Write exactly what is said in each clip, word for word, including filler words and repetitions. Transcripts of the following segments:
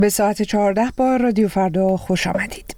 به ساعت چهارده با رادیو فردا خوش آمدید.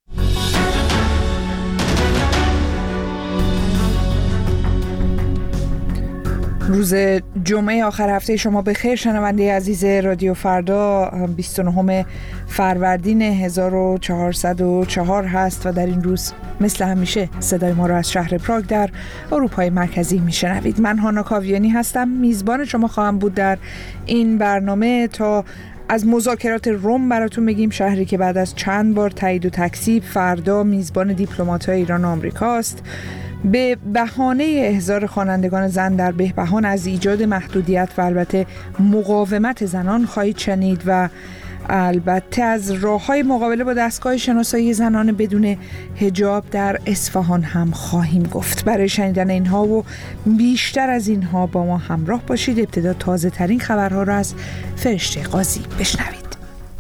روز جمعه آخر هفته شما به خیر شنونده عزیز رادیو فردا. بیست و نهم فروردین هزار و چهارصد و چهار هست و در این روز مثل همیشه صدای ما را از شهر پراگ در اروپای مرکزی میشنوید. من هانا کاویانی هستم، میزبان شما خواهم بود در این برنامه تا از مذاکرات روم براتون بگیم، شهری که بعد از چند بار تایید و تکذیب فردا میزبان دیپلمات‌های ایران و آمریکاست. به بهانه احضار خوانندگان زن در بهبهان از ایجاد محدودیت و البته مقاومت زنان خواهید شنید و البته از راه‌های مقابله با دستگاه شناسایی زنان بدون حجاب در اصفهان هم خواهیم گفت. برای شنیدن اینها و بیشتر از اینها با ما همراه باشید. ابتدا تازه ترین خبرها را از فرشته قاضی بشنوید.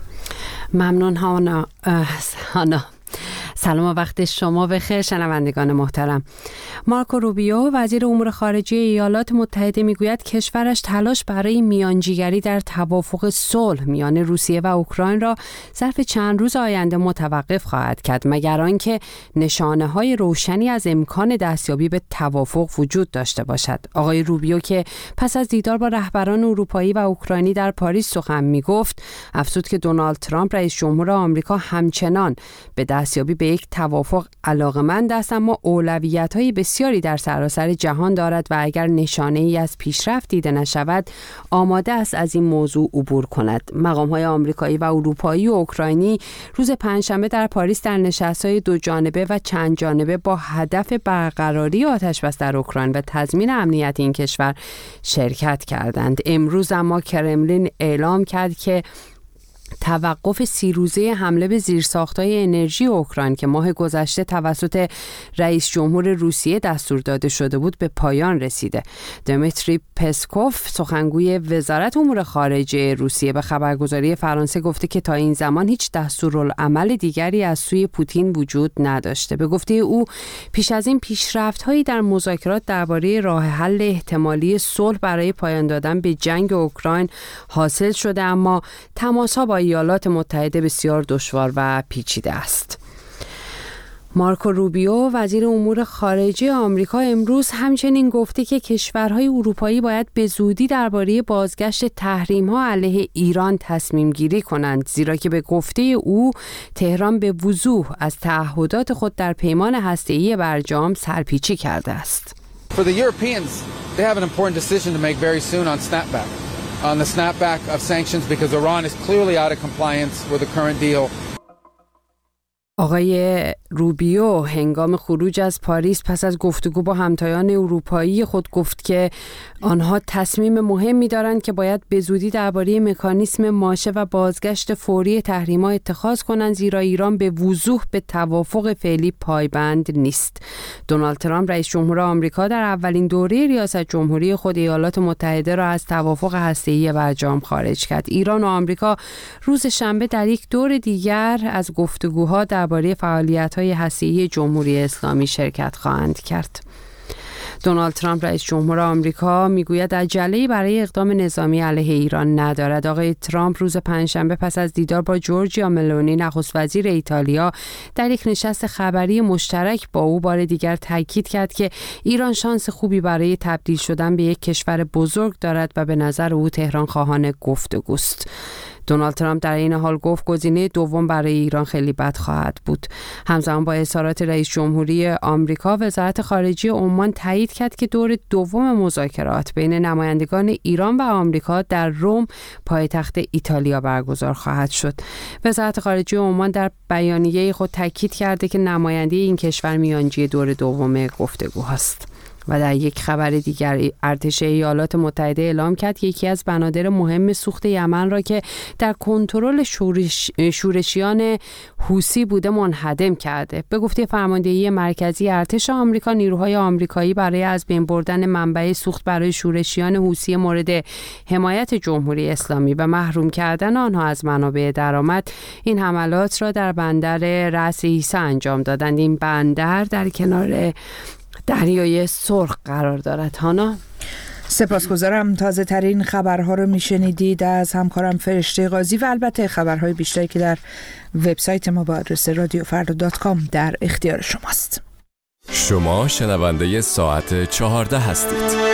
ممنون هانا. هانا سلام و وقت شما بخیر شنوندگان محترم. مارکو روبیو وزیر امور خارجه ایالات متحده میگوید کشورش تلاش برای میانجیگری در توافق صلح میان روسیه و اوکراین را ظرف چند روز آینده متوقف خواهد کرد، مگر آنکه نشانه‌های روشنی از امکان دستیابی به توافق وجود داشته باشد. آقای روبیو که پس از دیدار با رهبران اروپایی و اوکراینی در پاریس سخن میگفت، افزود که دونالد ترامپ رئیس جمهور آمریکا همچنان به دستیابی به یک توافق علاقه‌مند است، اما اولویت‌های بسیاری در سراسر جهان دارد و اگر نشانه‌ای از پیشرفت دیده نشود آماده است از این موضوع عبور کند. مقام‌های آمریکایی و اروپایی و اوکراینی روز پنجشنبه در پاریس در نشست‌های دو جانبه و چند جانبه با هدف برقراری آتش‌بس در اوکراین و تضمین امنیت این کشور شرکت کردند. امروز اما کرملین اعلام کرد که توقف سی روزه حمله به زیرساخت‌های انرژی اوکراین که ماه گذشته توسط رئیس جمهور روسیه دستور داده شده بود به پایان رسیده. دمیتری پسکوف سخنگوی وزارت امور خارجه روسیه به خبرگزاری فرانسه گفته که تا این زمان هیچ دستورالعمل دیگری از سوی پوتین وجود نداشته. به گفته او پیش از این پیشرفت‌هایی در مذاکرات درباره راه حل احتمالی صلح برای پایان دادن به جنگ اوکراین حاصل شده، اما تماس‌ها با ایالات متحده بسیار دشوار و پیچیده است. مارکو روبیو وزیر امور خارجه آمریکا امروز همچنین گفته که کشورهای اروپایی باید به زودی درباره بازگشت تحریم‌ها علیه ایران تصمیم گیری کنند، زیرا که به گفته او تهران به وضوح از تعهدات خود در پیمان هسته‌ای برجام سرپیچی کرده است. For the Europeans, they have an important decision to make very soon on snapback. on the snapback of sanctions because Iran is clearly out of compliance with the current deal. آقای روبیو هنگام خروج از پاریس پس از گفتگو با همتایان اروپایی خود گفت که آنها تصمیم مهمی دارند که باید به زودی درباره مکانیسم ماشه و بازگشت فوری تحریم‌ها اتخاذ کنند، زیرا ایران به وضوح به توافق فعلی پایبند نیست. دونالد ترامپ رئیس جمهور آمریکا در اولین دوره ریاست جمهوری خود ایالات متحده را از توافق هسته‌ای برجام خارج کرد. ایران و آمریکا روز شنبه در یک دور دیگر از گفتگوها درباره فعالیت‌های هسته‌ای جمهوری اسلامی شرکت خواهند کرد. دونالد ترامپ رئیس جمهور آمریکا میگوید عجله‌ای برای اقدام نظامی علیه ایران ندارد. آقای ترامپ روز پنجشنبه پس از دیدار با جورجیا ملونی نخست وزیر ایتالیا در یک نشست خبری مشترک با او بار دیگر تاکید کرد که ایران شانس خوبی برای تبدیل شدن به یک کشور بزرگ دارد و به نظر او تهران خواهان گفتگوست. دونالد ترامپ در این حال گفت گزینه دوم برای ایران خیلی بد خواهد بود. همزمان با اظهارات رئیس جمهوری آمریکا، وزارت خارجه عمان تایید کرد که دور دوم مذاکرات بین نمایندگان ایران و آمریکا در روم پایتخت ایتالیا برگزار خواهد شد. وزارت خارجه عمان در بیانیه خود تاکید کرده که نماینده این کشور میانجی دور دوم گفتگوهاست. و در یک خبر دیگر ارتش ایالات متحده اعلام کرد که یکی از بنادر مهم سوخت یمن را که در کنترل شورش شورشیان حوثی بوده منهدم کرده. به گفته فرماندهی مرکزی ارتش آمریکا، نیروهای آمریکایی برای از بین بردن منبع سوخت برای شورشیان حوثی مورد حمایت جمهوری اسلامی و محروم کردن آنها از منابع درآمد این حملات را در بندر رأس عیسی انجام دادند. این بندر در کنار دریای سرخ قرار دارد. هانا سپاسگزارم. تازه ترین خبرها رو میشنیدید از همکارم فرشته قاضی و البته خبرهای بیشتری که در وبسایت ما با آدرس رادیو فردا دات کام در اختیار شماست. شما شنونده ساعت چهارده هستید.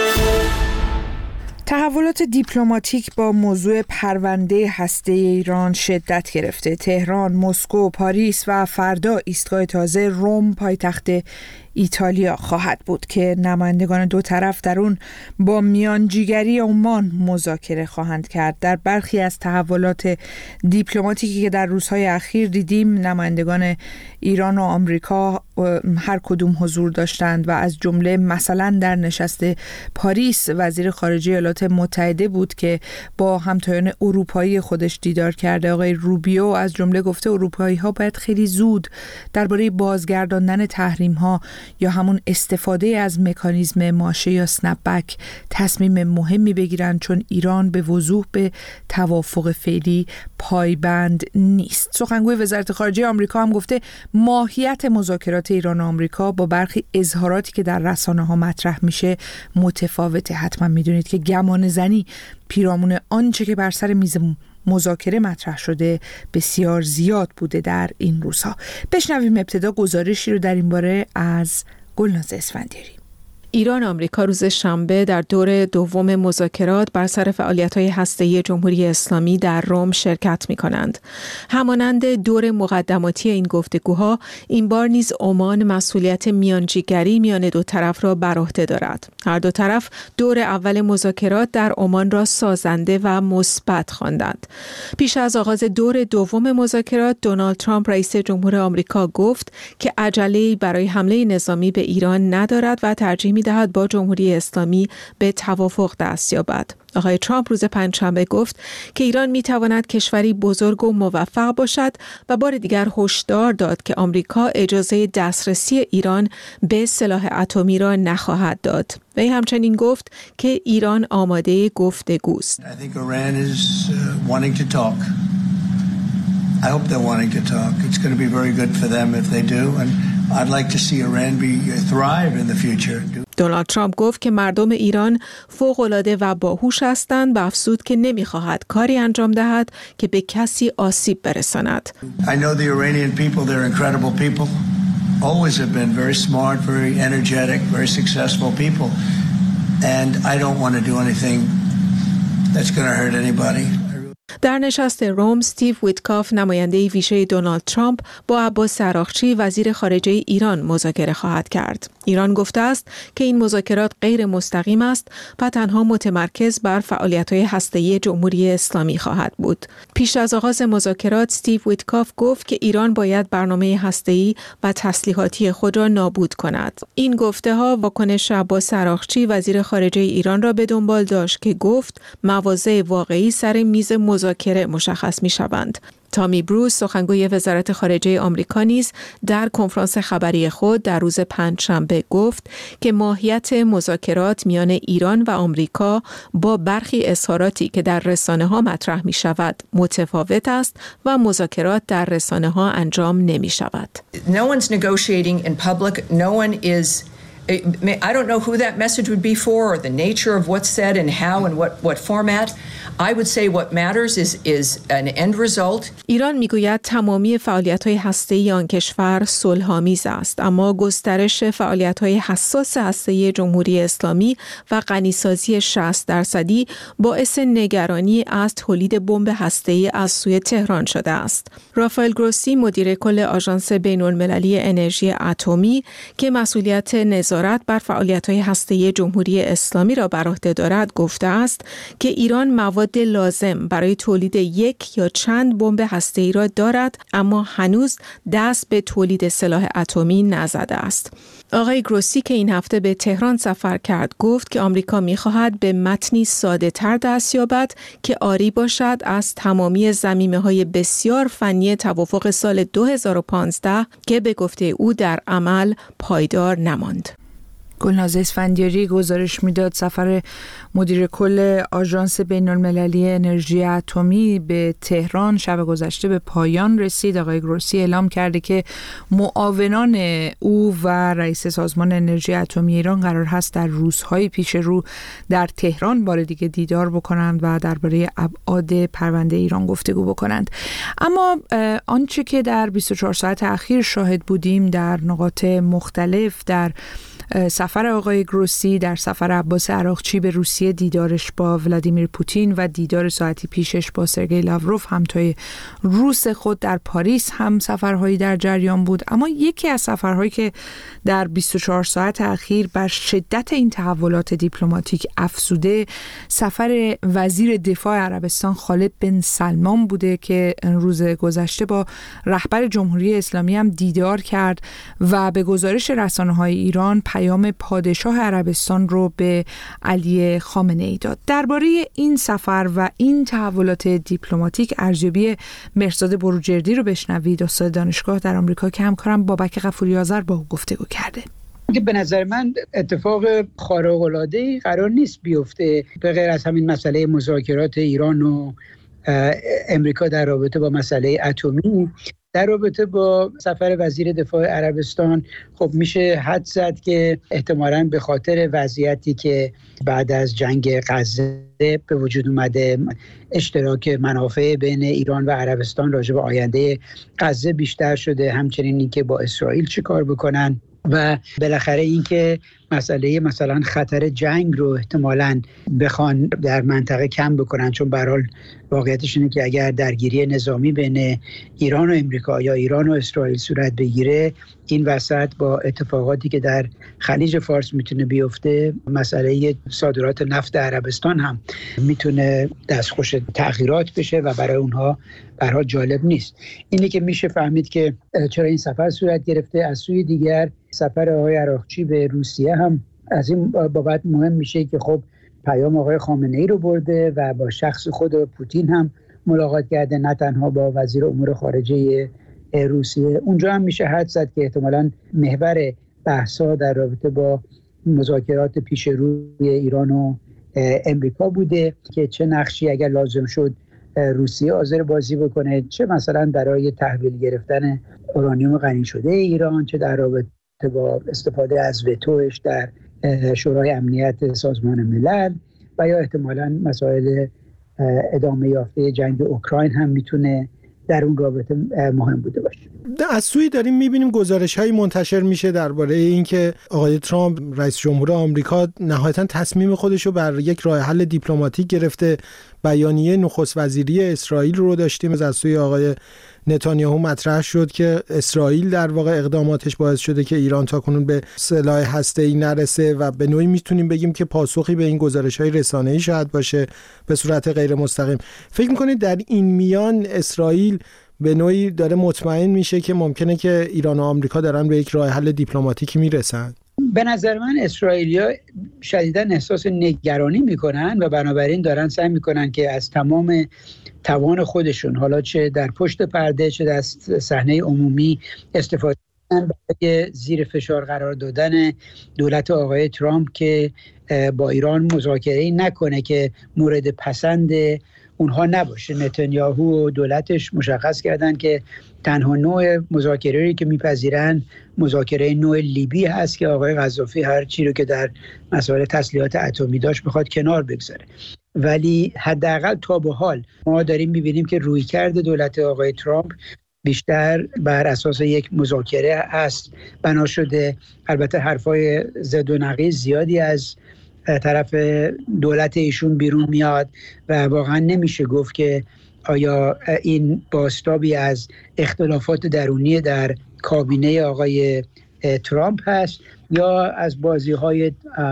تحولات دیپلماتیک با موضوع پرونده هسته ایران شدت گرفته. تهران، مسکو، پاریس و فردا ایستگاه تازه روم پایتخت ایتالیا خواهد بود که نمایندگان دو طرف در اون با میانجیگری عمان مذاکره خواهند کرد. در برخی از تحولات دیپلماتیکی که در روزهای اخیر دیدیم، نمایندگان ایران و آمریکا هر کدوم حضور داشتند و از جمله مثلا در نشست پاریس وزیر خارجه ایالات متحده بود که با همتایان اروپایی خودش دیدار کرده. آقای روبیو از جمله گفته اروپایی‌ها باید خیلی زود درباره بازگرداندن تحریم‌ها یا همون استفاده از مکانیزم ماشه یا اسنپ بک تصمیم مهمی بگیرن، چون ایران به وضوح به توافق فعلی پایبند نیست. سخنگوی وزارت خارجه آمریکا هم گفته ماهیت مذاکرات ایران و آمریکا با برخی اظهاراتی که در رسانه‌ها مطرح میشه متفاوته. حتما میدونید که گمان زنی پیرامون آنچه که بر سر میز مذاکره مطرح شده بسیار زیاد بوده در این روزها. بشنویم ابتدا گزارشی رو در این باره از گلناز اسفندیاری. ایران و آمریکا روز شنبه در دور دوم مذاکرات بر سر فعالیت‌های هسته‌ای جمهوری اسلامی در روم شرکت می‌کنند. همانند دور مقدماتی این گفتگوها، این بار نیز عمان مسئولیت میانجیگری میان دو طرف را بر عهده دارد. هر دو طرف دور اول مذاکرات در عمان را سازنده و مثبت خواندند. پیش از آغاز دور دوم مذاکرات، دونالد ترامپ رئیس جمهور آمریکا گفت که عجله‌ای برای حمله نظامی به ایران ندارد و ترجیح می‌دهد با جمهوری اسلامی به توافق دست یابد. آقای ترامپ روز پنجشنبه گفت که ایران می‌تواند کشوری بزرگ و موفق باشد و بار دیگر هشدار داد که آمریکا اجازه دسترسی ایران به سلاح اتمی را نخواهد داد. وی همچنین گفت که ایران آماده گفتگوست. I think Iran is uh, wanting to talk. I hope they're wanting to talk. It's going to be very good for them if they do, and I'd like to see Iran be thrive in the future. دونالد ترامپ گفت که مردم ایران فوق‌العاده و باهوش هستند و افزود که نمی‌خواهد کاری انجام دهد که به کسی آسیب برساند. I know the Iranian people, they're incredible people. Always have been very smart, very energetic, very successful people. And I don't want to do anything that's going to hurt anybody. در نشست روم، استیو ویتکاف نماینده ویژه دونالد ترامپ با عباس عراقچی وزیر خارجه ایران مذاکره خواهد کرد. ایران گفته است که این مذاکرات غیر مستقیم است و تنها متمرکز بر فعالیت‌های هسته‌ای جمهوری اسلامی خواهد بود. پیش از آغاز مذاکرات، استیو ویتکاف گفت که ایران باید برنامه هسته‌ای و تسلیحاتی خود را نابود کند. این گفته‌ها واکنش عباس عراقچی وزیر خارجه ایران را به دنبال داشت که گفت مواضع واقعی سر میز مذاکره مشخص می‌شوند. تامی بروس، سخنگوی وزارت خارجه آمریکا، نیز در کنفرانس خبری خود در روز پنجشنبه گفت که ماهیت مذاکرات میان ایران و آمریکا با برخی اظهاراتی که در رسانه‌ها مطرح می‌شود متفاوت است و مذاکرات در رسانه‌ها انجام نمی‌شود. No one's negotiating in public. No one is I don't know who that message would be for or the nature of what's said and how and what what format. I would say what matters is is an end result. ایران میگوید تمامی فعالیت‌های هسته‌ای آن کشور صلح‌آمیز است، اما گسترش فعالیت‌های حساس هسته‌ای جمهوری اسلامی و غنیسازی شصت درصدی باعث نگرانی از تولید بمب هسته‌ای از سوی تهران شده است. رافائل گروسی، مدیر کل آژانس بین‌المللی انرژی اتمی که مسئولیت نظارت بر فعالیت‌های هسته‌ای جمهوری اسلامی را بر عهده دارد، گفته است که ایران مواد لازم برای تولید یک یا چند بمب هسته‌ای را دارد، اما هنوز دست به تولید سلاح اتمی نزده است. آقای گروسی که این هفته به تهران سفر کرد گفت که آمریکا می‌خواهد به متنی ساده‌تر دست یابد که عاری باشد از تمامی ضمیمه‌های بسیار فنی توافق سال دو هزار و پانزده که به گفته او در عمل پایدار نماند. گلناز اسفندیاری گزارش میداد سفر مدیر کل آژانس بین‌المللی انرژی اتمی به تهران شب گذشته به پایان رسید. آقای گروسی اعلام کرده که معاونان او و رئیس سازمان انرژی اتمی ایران قرار هست در روزهای پیش رو در تهران بار دیگه دیدار بکنند و درباره ابعاد پرونده ایران گفتگو بکنند. اما آنچه که در بیست و چهار ساعت اخیر شاهد بودیم در نقاط مختلف، در سفر آقای گروسی، در سفر عباس عراقچی به روسیه، دیدارش با ولادیمیر پوتین و دیدار ساعتی پیشش با سرگئی لاوروف همتای روس خود در پاریس هم سفرهایی در جریان بود. اما یکی از سفرهایی که در بیست و چهار ساعت اخیر بر شدت این تحولات دیپلماتیک افزوده سفر وزیر دفاع عربستان خالد بن سلمان بوده که روز گذشته با رهبر جمهوری اسلامی هم دیدار کرد و به گزارش رسانه‌های ایران پیام پادشاه عربستان رو به علی خامنه ای داد. درباره این سفر و این تحولات دیپلماتیک ارزیابی مهرزاد بروجردی رو بشنوید، استاد دانشگاه در آمریکا که همکارم بابک غفوری آذر با او گفتگو کرده. به نظر من اتفاق خارق‌العاده‌ای قرار نیست بیفته به غیر از همین مسئله مذاکرات ایران و امریکا در رابطه با مسئله اتمی. در رابطه با سفر وزیر دفاع عربستان خب میشه حد زد که احتمالاً به خاطر وضعیتی که بعد از جنگ غزه به وجود اومده، اشتراک منافع بین ایران و عربستان راجع به آینده غزه بیشتر شده، همچنین اینکه با اسرائیل چی کار بکنن و بالاخره اینکه مسئله مثلا خطر جنگ رو احتمالاً بخوان در منطقه کم بکنن، چون به هر حال واقعیتش اینه که اگر درگیری نظامی بین ایران و امریکا یا ایران و اسرائیل صورت بگیره، این وسط با اتفاقاتی که در خلیج فارس میتونه بیفته، مسئله صادرات نفت عربستان هم میتونه دستخوش تغییرات بشه و برای اونها به هر حال جالب نیست. اینی که میشه فهمید که چرا این سفر صورت گرفته. از سوی دیگر سفر آقای عراقچی به روسیه هم از این بابت مهم میشه که خب پیام آقای خامنه ای رو برده و با شخص خود پوتین هم ملاقات کرده، نه تنها با وزیر امور خارجه روسیه. اونجا هم میشه حد زد که احتمالاً محور بحث‌ها در رابطه با مذاکرات پیش روی ایران و امریکا بوده که چه نقشی اگر لازم شد روسیه حاضر بازی بکنه، چه مثلا برای تحویل گرفتن اورانیوم غنی شده ایران، چه در رابطه با استفاده از وتوش در شورای امنیت سازمان ملل و یا احتمالاً مسائل ادامه یافته جنگ اوکراین هم میتونه در اون رابطه مهم بوده باشه. از سوی داریم میبینیم گزارش‌هایی منتشر میشه درباره اینکه آقای ترامپ رئیس جمهور آمریکا نهایتاً تصمیم خودش رو بر یک راه حل دیپلماتیک گرفته. بیانیه نخست وزیری اسرائیل رو داشتیم از سوی آقای نتانیاهو مطرح شد که اسرائیل در واقع اقداماتش باعث شده که ایران تاکنون به سلاح هسته‌ای نرسه و به نوعی میتونیم بگیم که پاسخی به این گزارش‌های رسانه‌ای شاید باشه به صورت غیر مستقیم. فکر می‌کنید در این میان اسرائیل به نوعی داره مطمئن میشه که ممکنه که ایران و آمریکا دارن به یک راه حل دیپلماتیکی میرسن؟ به نظر من اسرائیلی‌ها شدیداً احساس نگرانی میکنن و بنابراین دارن سعی میکنن که از تمام توان خودشون، حالا چه در پشت پرده چه در صحنه عمومی، استفاده کنن برای زیر فشار قرار دادن دولت آقای ترامپ که با ایران مذاکره‌ای نکنه که مورد پسند اونها نباشه. نتانیاهو و دولتش مشخص کردن که تنها نوع مذاکره‌ای که میپذیرن مذاکره نوع لیبی هست که آقای قذافی هر چی رو که در مسائل تسلیحات اتمی داشت بخواد کنار بگذاره. ولی حداقل تا به حال ما داریم می‌بینیم که رویکرد دولت آقای ترامپ بیشتر بر اساس یک مذاکره است بنا شده. البته حرفای ضد و نقیض زیادی از طرف دولت ایشون بیرون میاد و واقعا نمیشه گفت که آیا این بازتابی از اختلافات درونی در کابینه آقای ترامپ هست یا از بازی‌های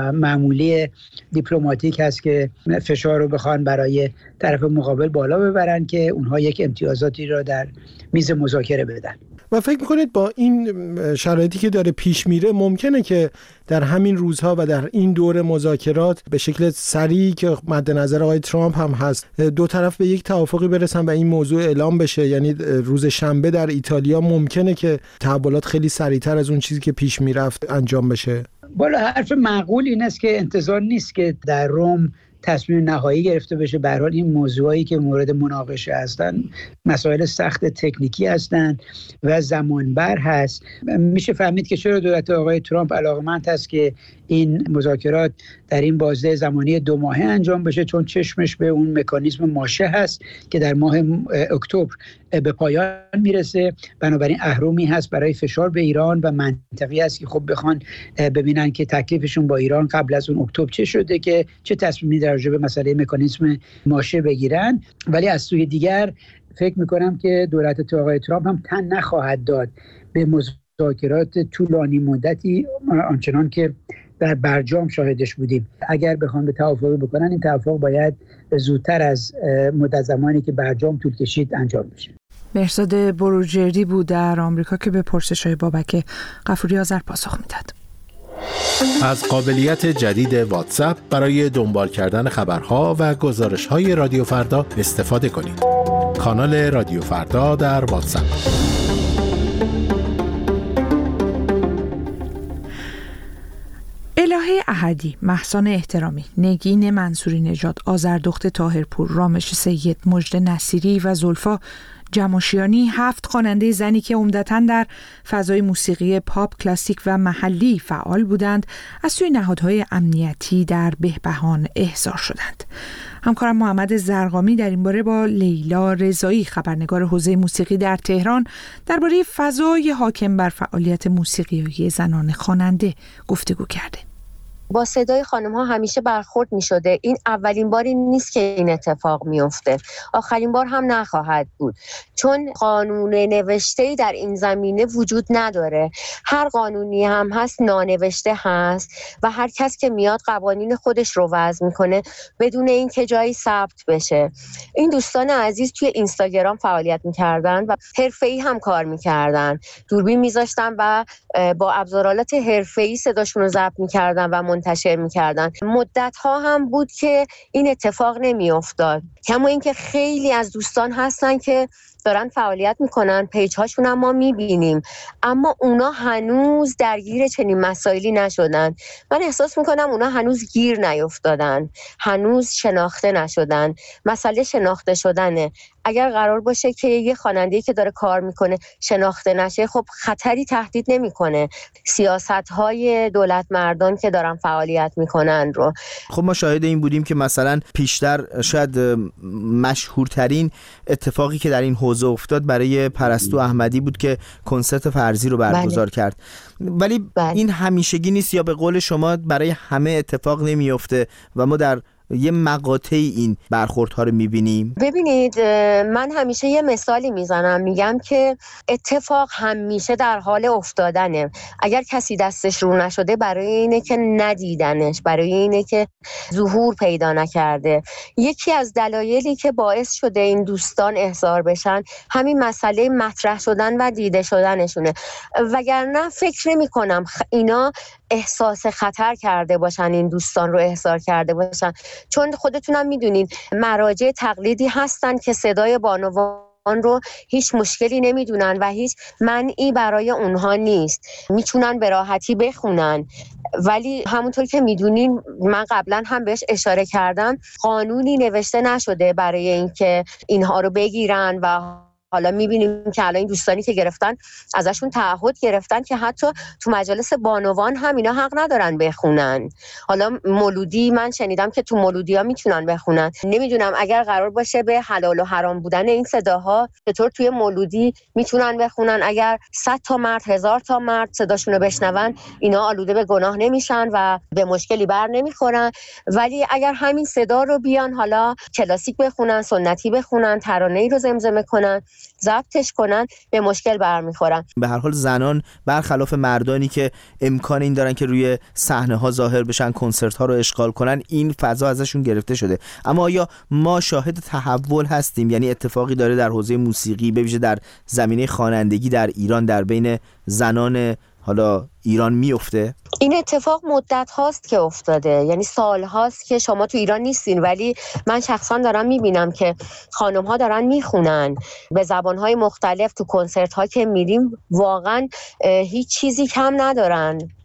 معمولی دیپلماتیک هست که فشار رو بخوان برای طرف مقابل بالا ببرن که اونها یک امتیازاتی را در میز مذاکره بدن. و فکر میکنید با این شرایطی که داره پیش میره ممکنه که در همین روزها و در این دور مذاکرات به شکل سریعی که مد نظر آقای ترامپ هم هست دو طرف به یک توافقی برسن و این موضوع اعلام بشه؟ یعنی روز شنبه در ایتالیا ممکنه که تحولات خیلی سریعتر از اون چیزی که پیش میرفت انجام بشه؟ بالا حرف معقول این است که انتظار نیست که در روم تصمیم نهایی گرفته بشه. به هر حال این موضوعی که مورد مناقشه هستن مسائل سخت تکنیکی هستن و زمانبر هست. میشه فهمید که چرا دولت آقای ترامپ علاقمند هست که این مذاکرات در این بازه زمانی دو ماهه انجام بشه، چون چشمش به اون مکانیزم ماشه هست که در ماه اکتبر به پایان میرسه. بنابراین اهرمی هست برای فشار به ایران و منطقی است که خب بخوان ببینن که تکلیفشون با ایران قبل از اون اکتبر چه شده که چه تصمیمی در رابطه به مسئله مکانیزم ماشه بگیرن. ولی از سوی دیگر فکر میکنم که دولت آقای ترامپ هم تن نخواهد داد به مذاکرات طولانی مدتی آنچنان که در برجام شاهدش بودیم. اگر بخوان به توافقی بکنن، این توافق باید زودتر از مدت زمانی که برجام طول کشید انجام بشه. مهرزاد بروجردی بود در آمریکا که به پرسش‌های بابک غفوری آذر پاسخ میداد. از قابلیت جدید واتساپ برای دنبال کردن خبرها و گزارش‌های رادیو فردا استفاده کنید. کانال رادیو فردا در واتساپ. الهه احدی، مهسان احترامی، نگین منصوری نژاد، آذردخت طاهرپور، رامش سید، مژده نصیری و زلفا جماشیانی، هفت خواننده زنی که عمدتاً در فضای موسیقی پاپ، کلاسیک و محلی فعال بودند، از سوی نهادهای امنیتی در بهبهان احضار شدند. همکارم محمد زرقامی در این باره با لیلا رضایی، خبرنگار حوزه موسیقی در تهران، درباره فضای حاکم بر فعالیت موسیقیایی زنان خواننده گفتگو کرده. با صدای خانم ها همیشه برخورد می شده. این اولین باری نیست که این اتفاق می افته. آخرین بار هم نخواهد بود. چون قانون نوشته‌ای در این زمینه وجود نداره. هر قانونی هم هست نانوشته هست و هر کس که میاد قوانین خودش رو وضع میکنه بدون اینکه جایی ثبت بشه. این دوستان عزیز توی اینستاگرام فعالیت میکردن و حرفه‌ای هم کار میکردن. دوربین میذاشتن و با ابزارالات حرفه‌ای صداشون رو ضبط میکردن و منتشر میکردن. مدت ها هم بود که این اتفاق نمی افتاد. کما اینکه خیلی از دوستان هستن که دارن فعالیت میکنن، پیج هاشون هم ما میبینیم، اما اونا هنوز درگیر چنین مسائلی نشدن. من احساس میکنم اونا هنوز گیر نیفتادن، هنوز شناخته نشدن. مسئله شناخته شدنه. اگر قرار باشه که یه خواننده‌ای که داره کار میکنه شناخته نشه، خب خطری تهدید نمیکنه سیاست‌های دولت مردان که دارن فعالیت میکنن رو. خب ما شاهد این بودیم که مثلا پیشتر شاید مشهورترین اتفاقی که در این حوزه افتاد برای پرستو احمدی بود که کنسرت فرضی رو برگزار بله. کرد. ولی بله. این همیشگی نیست، یا به قول شما برای همه اتفاق نمیفته و ما در یه مقاطعی این برخوردها رو میبینیم. ببینید، من همیشه یه مثالی میزنم، میگم که اتفاق همیشه در حال افتادنه. اگر کسی دستش رو نشده برای اینه که ندیدنش، برای اینه که ظهور پیدا نکرده. یکی از دلایلی که باعث شده این دوستان احضار بشن همین مسئله مطرح شدن و دیده شدنشونه. وگرنه فکر نمی کنم اینا احساس خطر کرده باشن، این دوستان رو احضار کرده باشن، چون خودتونم میدونین مراجع تقلیدی هستن که صدای بانوان رو هیچ مشکلی نمیدونن و هیچ منعی برای اونها نیست، میتونن به راحتی بخونن. ولی همونطور که میدونین، من قبلا هم بهش اشاره کردم، قانونی نوشته نشده برای اینکه اینها رو بگیرن و حالا میبینیم که الان این دوستانی که گرفتن ازشون تعهد گرفتن که حتی تو مجالس بانوان هم اینا حق ندارن بخونن. حالا مولودی من شنیدم که تو مولودی ها میتونن بخونن. نمیدونم اگر قرار باشه به حلال و حرام بودن این صداها چطور توی مولودی میتونن بخونن. اگر صد تا مرد، هزار تا مرد صداشون رو بشنون، اینا آلوده به گناه نمیشن و به مشکلی بر نمیخورن. ولی اگر همین صدا رو بیان حالا کلاسیک بخونن، سنتی بخونن، ترانه‌ای رو زمزمه کنن، ضبطش کنن، به مشکل برمیخورن. به هر حال زنان برخلاف مردانی که امکان این دارن که روی صحنه ها ظاهر بشن، کنسرت ها رو اشغال کنن، این فضا ازشون گرفته شده. اما آیا ما شاهد تحول هستیم؟ یعنی اتفاقی داره در حوزه موسیقی، به ویژه در زمینه خوانندگی در ایران، در بین زنان حالا ایران میفته؟ این اتفاق مدت هاست که افتاده، یعنی سال هاست که شما تو ایران نیستین، ولی من شخصا دارم میبینم که خانم ها دارن میخونن به زبان های مختلف. تو کنسرت ها که میریم واقعا هیچ چیزی کم ندارن.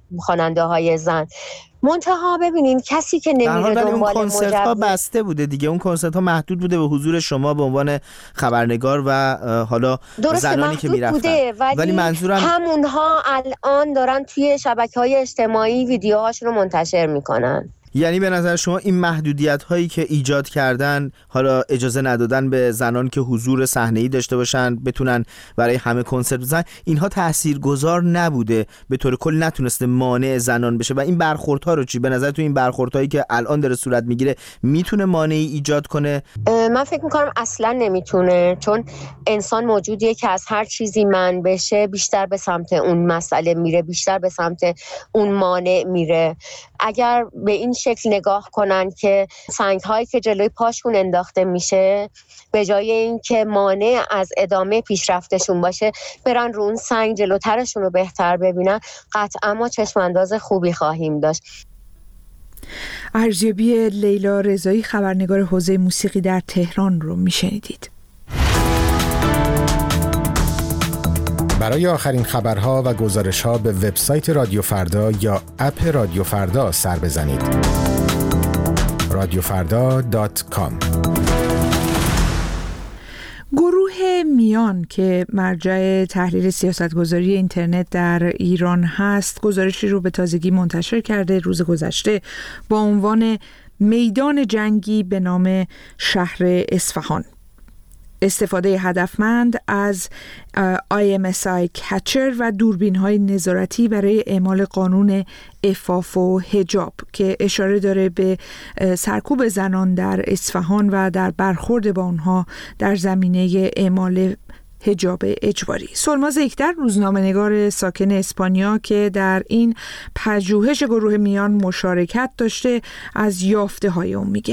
خواننده های زن. منتها ببینین کسی که نمیره دنبال اون کنسرت ها مجوز بسته بوده دیگه، اون کنسرت ها محدود بوده به حضور شما به عنوان خبرنگار و حالا زنانی که میرفتن، بوده، ولی, ولی منظورم همونها الان دارن توی شبکه‌های اجتماعی ویدیوهاشون رو منتشر میکنن. یعنی به نظر شما این محدودیت هایی که ایجاد کردن، حالا اجازه ندادن به زنان که حضور صحنه‌ای داشته باشن بتونن برای همه کنسرت بزنن، اینها تاثیرگذار نبوده، به طور کل نتونسته مانع زنان بشه؟ و این برخوردها رو چی به نظر تو این برخوردهایی که الان داره صورت میگیره میتونه مانعی ایجاد کنه؟ من فکر میکنم اصلا نمیتونه، چون انسان موجودیه که از هر چیزی منع بشه بیشتر به سمت اون مسئله میره، بیشتر به سمت اون مانع میره. اگر به این شکل نگاه کنن که سنگ هایی که جلوی پاشون انداخته میشه به جای این که مانع از ادامه پیشرفتشون باشه برن رو اون سنگ جلوترشون رو بهتر ببینن، قطعا ما چشم انداز خوبی خواهیم داشت. ارزیابی لیلا رضایی خبرنگار حوزه موسیقی در تهران رو میشنیدید. برای آخرین خبرها و گزارش‌ها به وبسایت رادیو فردا یا اپ رادیو فردا سر بزنید. رادیو فردا دات کام. گروه میان که مرجع تحلیل سیاستگذاری اینترنت در ایران هست، گزارشی رو به تازگی منتشر کرده روز گذشته با عنوان میدان جنگی به نام شهر اصفهان. استفاده هدفمند از آی ام اس آی کچر و دوربین‌های نظارتی برای اعمال قانون عفاف و حجاب که اشاره داره به سرکوب زنان در اصفهان و در برخورد با آنها در زمینه اعمال حجاب اجباری. سلما زیکدر روزنامه‌نگار ساکن اسپانیا که در این پژوهش گروه میان مشارکت داشته از یافته‌های اون میگه.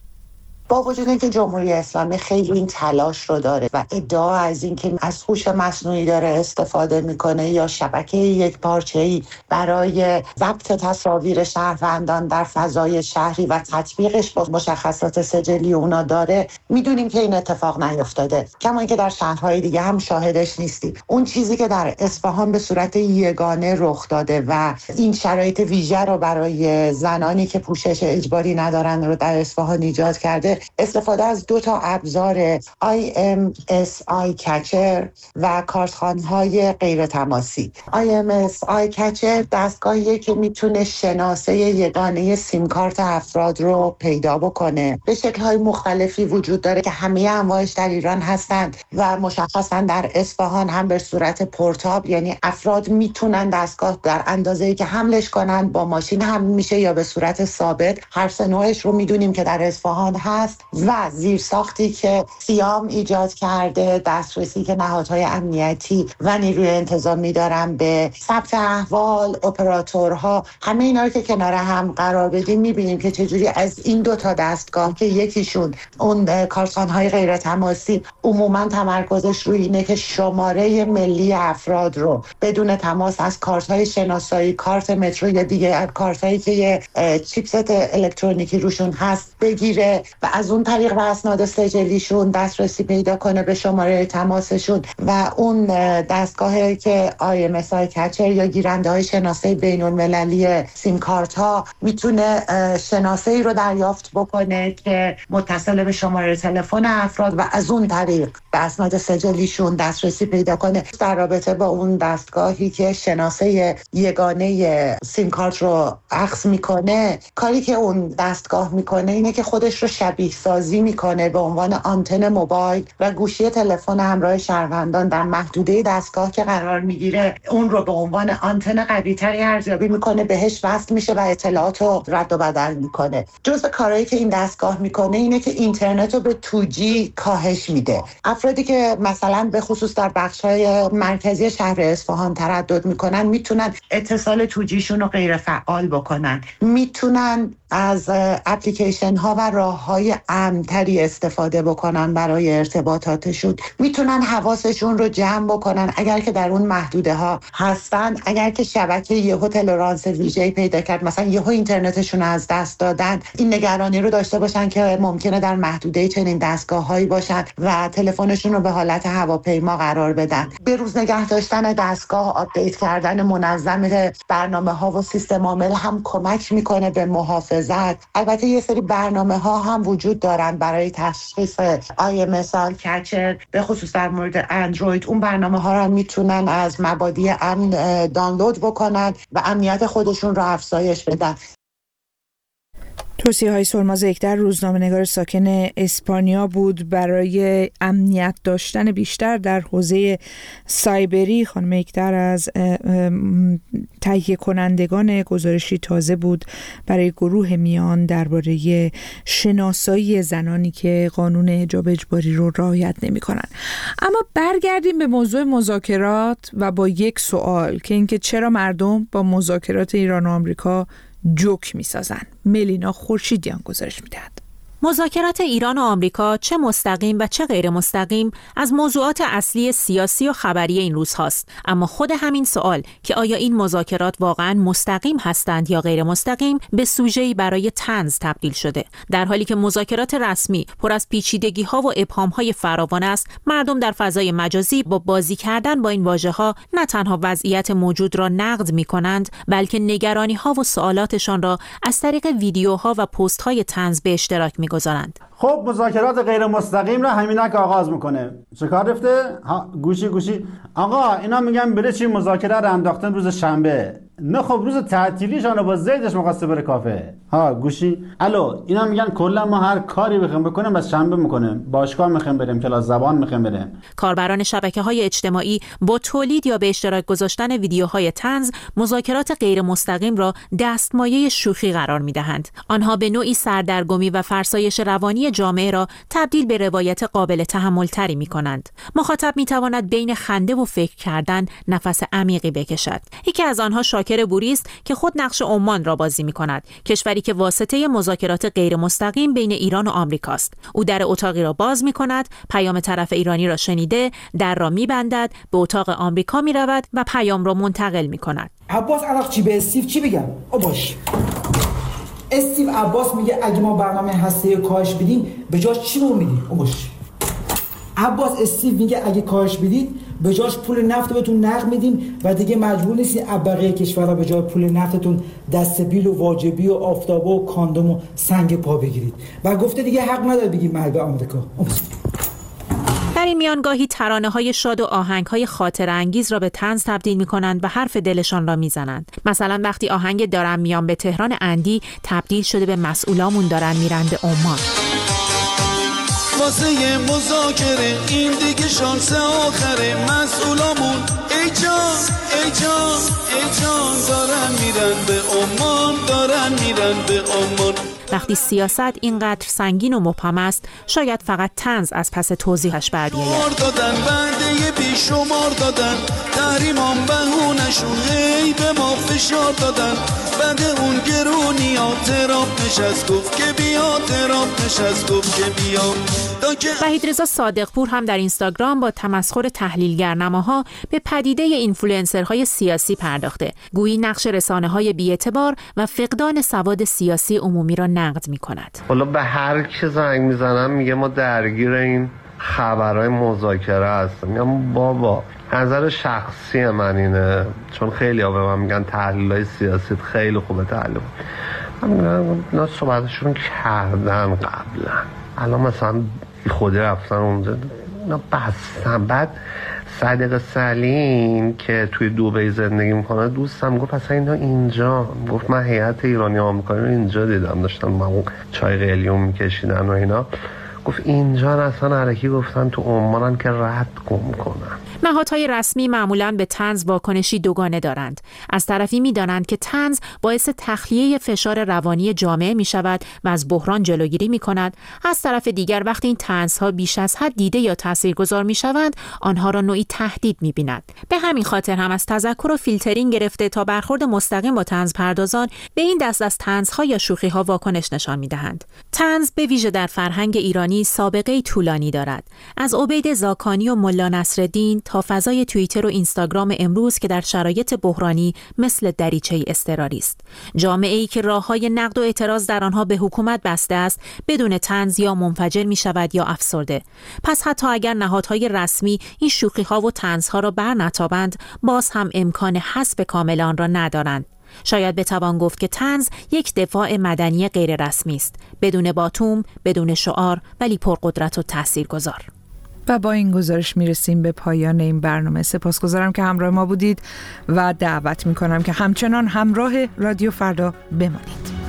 با وجود اینکه جمهوری اسلامی خیلی این تلاش رو داره و ادعا از اینکه از هوش مصنوعی داره استفاده میکنه یا شبکه یک پارچه‌ای برای ضبط تصاویر شهروندان در فضای شهری و تطبیقش با مشخصات سجلی اونا داره، میدونیم که این اتفاق نیفتاده، کما اینکه در شهرهای دیگه هم شاهدش نیستیم. اون چیزی که در اصفهان به صورت یگانه رخ داده و این شرایط ویژه رو برای زنانی که پوشش اجباری ندارن رو در اصفهان ایجاد کرده، استفاده از دو تا ابزار آی ام اس آی کچر و کارتخوان‌های غیر تماسی. آی ام اس آی کچر دستگاهیه که میتونه شناسه یگانه سیم کارت افراد رو پیدا بکنه. به شکل‌های مختلفی وجود داره که همه انواعش در ایران هستند و مشخصاً در اصفهان هم به صورت پورتابل، یعنی افراد میتونن دستگاه در اندازه‌ای که حملش کنن با ماشین حمل میشه یا به صورت ثابت. هر سه نوعش رو میدونیم که در اصفهان هست و زیرساختی که سیام ایجاد کرده، دسترسی که نهادهای امنیتی و نیروی انتظامی دارن به ثبت احوال، اپراتورها، همه اینا رو که کنار هم قرار بدیم میبینیم که چجوری از این دو تا دستگاه که یکیشون اون کارتخوان‌های غیر تماسی عموما تمرکزش روی اینه که شماره ملی افراد رو بدون تماس از کارت‌های شناسایی، کارت مترو یا دیگه کارت‌هایی که یه چیپست الکترونیکی روشون هست بگیره و از اون طریق و اسناد سجلیشون دسترسی پیدا کنه به شماره تماسشون و اون دستگاهی که آی ام اس آی کچر یا گیرنده های شناسه بین المللی سیم کارت ها میتونه شناسه ای رو دریافت بکنه که متصل به شماره تلفن افراد و از اون طریق به اسناد سجلیشون دسترسی پیدا کنه. در رابطه با اون دستگاهی که شناسه یگانه سیم کارت رو اخذ میکنه، کاری که اون دستگاه میکنه اینه که خودش رو شبیه سازی میکنه به عنوان آنتن موبایل و گوشی تلفن همراه شهروندان در محدوده دستگاه که قرار میگیره اون رو به عنوان آنتن قوی‌تری ارزیابی میکنه، بهش وصل میشه و اطلاعات رو رد و بدل میکنه. جزء کارهایی که این دستگاه میکنه اینه که اینترنت رو به تو جی کاهش میده. افرادی که مثلا به خصوص در بخش‌های مرکزی شهر اصفهان تردد میکنن میتونن اتصال تو جیشون رو غیر فعال بکنن، میتونن از اپلیکیشن ها و راه های های امن‌تری استفاده بکنن برای ارتباطاتشون، میتونن حواسشون رو جمع بکنن اگر که در اون محدوده ها هستن. اگر که شبکه یهو تلرانس ویژه‌ای پیدا کرد، مثلا یهو اینترنتشون از دست دادن، این نگرانی رو داشته باشن که ممکنه در محدوده چنین دستگاه‌هایی باشن و تلفنشون رو به حالت هواپیما قرار بدن. به روز نگه داشتن دستگاه، آپدیت کردن منظم برنامه‌ها و سیستم عامل هم کمک میکنه به محافظت. البته یه سری برنامه‌ها هم وجود دارن برای تشخیص آی مثال کچر، به خصوص در مورد اندروید. اون برنامه‌ها رو میتونن از مبادی امن دانلود بکنن و امنیت خودشون رو افزایش بدن. توصیه های سلما زیکدر، روزنامه‌نگار ساکن اسپانیا بود، برای امنیت داشتن بیشتر در حوزه سایبری. خانم زیکدر از تهیه کنندگان گزارشی تازه بود برای گروه میان درباره شناسایی زنانی که قانون حجاب اجباری رو رعایت نمی‌کنند. اما برگردیم به موضوع مذاکرات و با یک سوال که اینکه چرا مردم با مذاکرات ایران و آمریکا جوک می‌سازن. ملینا خورشیدیان گزارش می‌دهد. مذاکرات ایران و آمریکا چه مستقیم و چه غیر مستقیم از موضوعات اصلی سیاسی و خبری این روزهاست، اما خود همین سوال که آیا این مذاکرات واقعاً مستقیم هستند یا غیر مستقیم به سوژه‌ای برای طنز تبدیل شده. در حالی که مذاکرات رسمی پر از پیچیدگی‌ها و ابهام‌های فراوان است، مردم در فضای مجازی با بازی کردن با این واژه‌ها نه تنها وضعیت موجود را نقد می‌کنند، بلکه نگرانی‌ها و سوالاتشان را از طریق ویدیوها و پست‌های طنز به اشتراک می گذارند. خب مذاکرات غیر مستقیم را همینک آغاز میکنه. چه کار رفته؟ گوشی گوشی آقا اینا میگن بره چی مذاکره رو انداختن روز شنبه. نه خب روز تعطیلیشون با زیدش می‌خواسته بره کافه. ها گوشی الو اینا میگن کلا ما هر کاری بخوایم بکنیم بس شنبه میکنیم. باشگاه میخوایم بریم، کلاس زبان میخوایم بریم. کاربران شبکه‌های اجتماعی با تولید یا به اشتراک گذاشتن ویدیوهای طنز مذاکرات غیر مستقیم را دستمایه شوخی قرار میدهند. آنها به نوعی سردرگمی و فرسایش روانی جامعه را تبدیل به روایت قابل تحمل تری میکنند. مخاطب میتواند بین خنده و فکر کردن نفس عمیقی بکشد. یکی از آنها شاکر بوری است که خود نقش عمان را بازی می‌کند، کشوری که واسطه مذاکرات غیر مستقیم بین ایران و آمریکاست. او در اتاقی را باز می‌کند، پیام طرف ایرانی را شنیده، در را می‌بندد، به اتاق آمریکا می‌رود و پیام را منتقل می‌کند. عباس عراق چی به استیو چی بگم؟ او باش. استیو عباس میگه اگه ما برنامه هسته‌ای کاهش بدیم به جاش چی رو میدیم؟ او باش. عباس استیو میگه اگه کاهش بدید به جاش پول نفت بهتون نقد میدیم و دیگه مجبور نیستید از بقیه کشورها به جای پول نفتتون دستبیل و واجبی و آفتابه و کاندوم و سنگ پا بگیرید و گفته دیگه حق نداره بگید مرگ به آمریکا. در این میان گاهی ترانه‌های شاد و آهنگ‌های خاطره‌انگیز را به طنز تبدیل می‌کنند و حرف دلشان را می‌زنند. مثلا وقتی آهنگ دارن میان به تهران اندی تبدیل شده به مسئولامون دارن میرن به عمان. واسه یه مذاکره این دیگه شانس آخره، مسئولامون ای جان ای جان ای جان دارن میرن به عمان، دارن میرن به عمان. وقتی سیاست اینقدر سنگین و مبهم است، شاید فقط طنز از پس توضیحش بر بیاید. شمار دادن بنده بی شمار دادن، تحریمان بهونشون هی به ما فشار دادن، بعد اون گرونی ها تراب نشست گفت که بیا، تراب نشست گفت که بیا. وحیدرضا صادقپور هم در اینستاگرام با تمسخر تحلیلگرنماها به پدیده اینفلوئنسرهای سیاسی پرداخته. گویی نقش رسانه‌های بی‌اعتبار و فقدان سواد سیاسی عمومی را نقد می‌کند. حالا به هر کی زنگ میزنم میگه ما درگیر این خبرهای مذاکره هستیم. میگم بابا نظر شخصی من اینه، چون خیلی ها به من میگن تحلیل‌های سیاسی خیلی خوبه تحلیل. من میگم اینا صحبتشون کردن قبلا، الان مثلا خودی رفتن اونجا اینا بستن. بعد صادق سلیم که توی دبی زندگی میکنه دوستم گفت اصلا اینا اینجا، گفت من هیئت ایرانی آمریکایی رو اینجا دیدم، داشتن من چای قلیون میکشیدن و اینا. گفت اینجا اصلا علکی گفتن تو عمانن که رد گم کنن. نهادهای رسمی معمولاً به طنز واکنشی دوگانه دارند. از طرفی می‌دانند که طنز باعث تخلیه فشار روانی جامعه می‌شود و از بحران جلوگیری می‌کند. از طرف دیگر وقتی این طنزها بیش از حد دیده یا تاثیرگذار می‌شوند، آنها را نوعی تهدید می‌بینند. به همین خاطر هم از تذکر و فیلترینگ گرفته تا برخورد مستقیم با طنز پردازان به این دست از طنزها یا شوخی‌ها واکنش نشان می‌دهند. طنز به ویژه در فرهنگ ایرانی سابقه طولانی دارد. از عبید زاکانی و ملا نصرالدین تا فضای توییتر و اینستاگرام امروز که در شرایط بحرانی مثل دریچه اضطراری است. جامعه‌ای که راه‌های نقد و اعتراض در آنها به حکومت بسته است، بدون طنز یا منفجر می‌شود یا افسرده. پس حتی اگر نهادهای رسمی این شوخی‌ها و طنزها را برنتابند، باز هم امکان حذف کامل آن را ندارند. شاید بتوان گفت که طنز یک دفاع مدنی غیر رسمی است، بدون باتوم، بدون شعار، ولی پرقدرت و تاثیرگذار. و با این گزارش میرسیم به پایان این برنامه. سپاسگزارم که همراه ما بودید و دعوت میکنم که همچنان همراه رادیو فردا بمانید.